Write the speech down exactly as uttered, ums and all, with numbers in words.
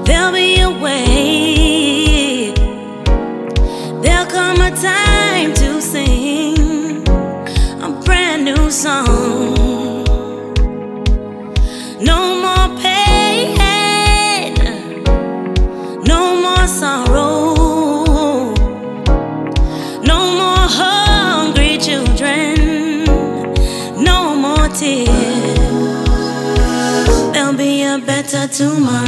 There'll be a way. There'll come a time to sing a brand new song. No more pain, no more sorrow, no more hungry children, no more tears. There'll be a better tomorrow.